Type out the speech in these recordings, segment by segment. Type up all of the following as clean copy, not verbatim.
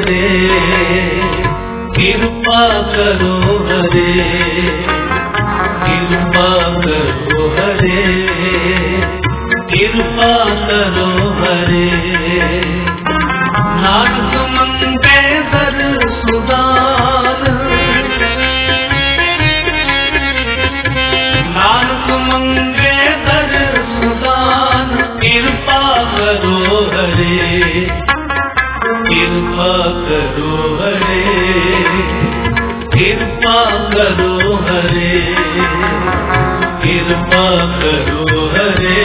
हरे, कृपा करो हरे, कृपा करो हरे, कृपा करो हरे। नानक मंगे दर सुदान, नानक मंगे दर सुदान, कृपा करो हरे, कृपा करो हरे, कृपा करो हरे, कृपा करो हरे,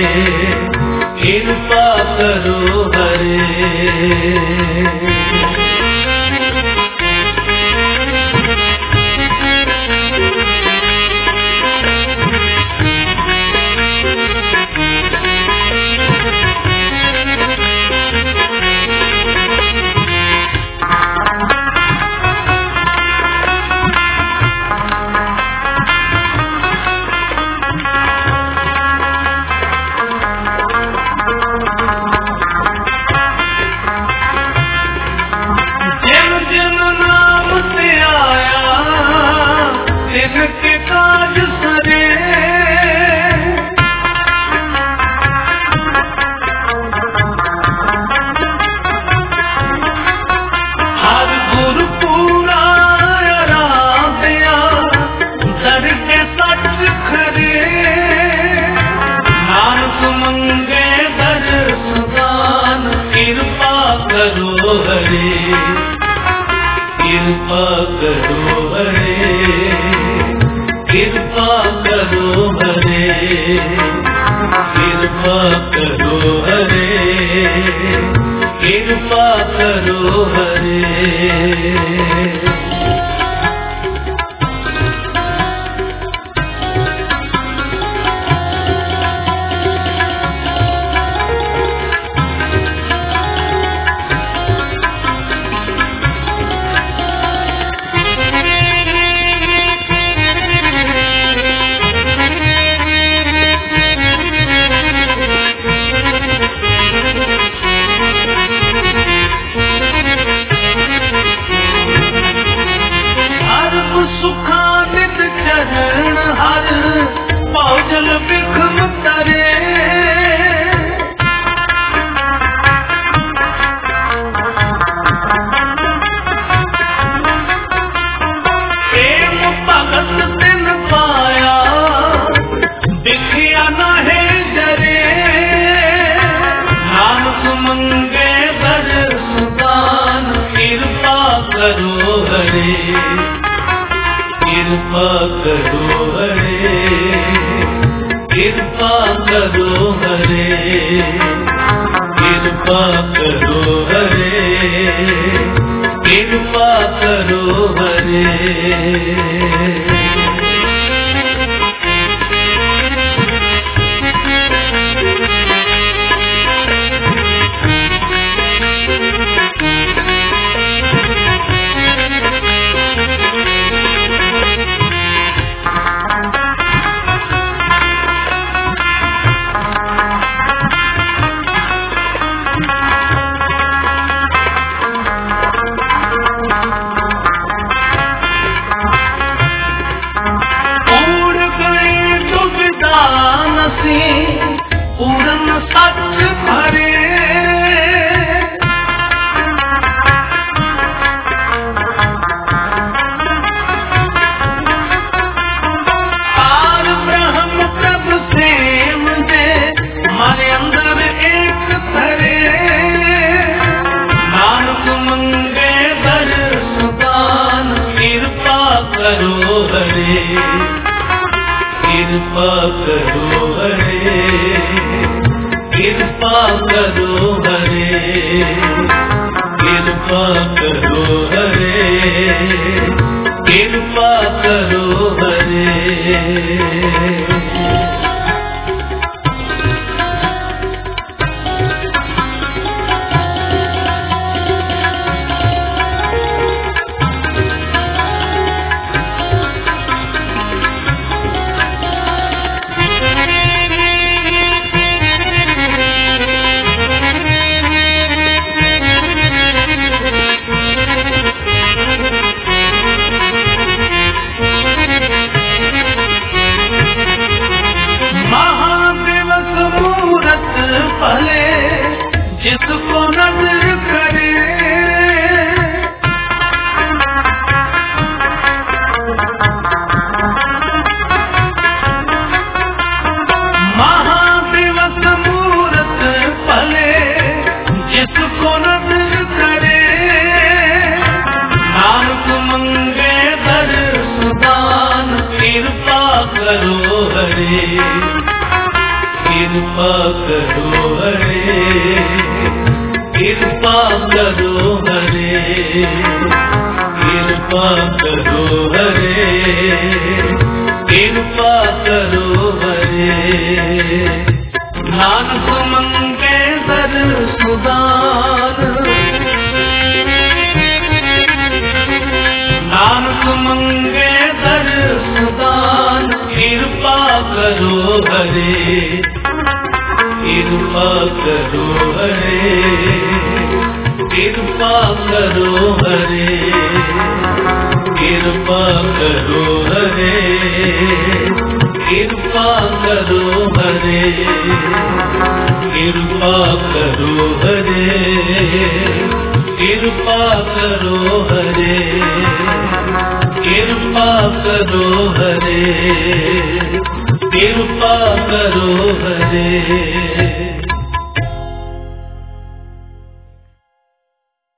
कृपा करो हरे। हरे, कृपा करो हरे, कृपा करो हरे, कृपा करो हरे। नानक मंगे दर सुदान, नानक मंगे दर सुदान, कृपा करो हरे, कृपा करो हरे, कृपा करो हरे, कृपा करो हरे, कृपा करो हरे, कृपा करो हरे, कृपा करो हरे, कृपा करो हरे।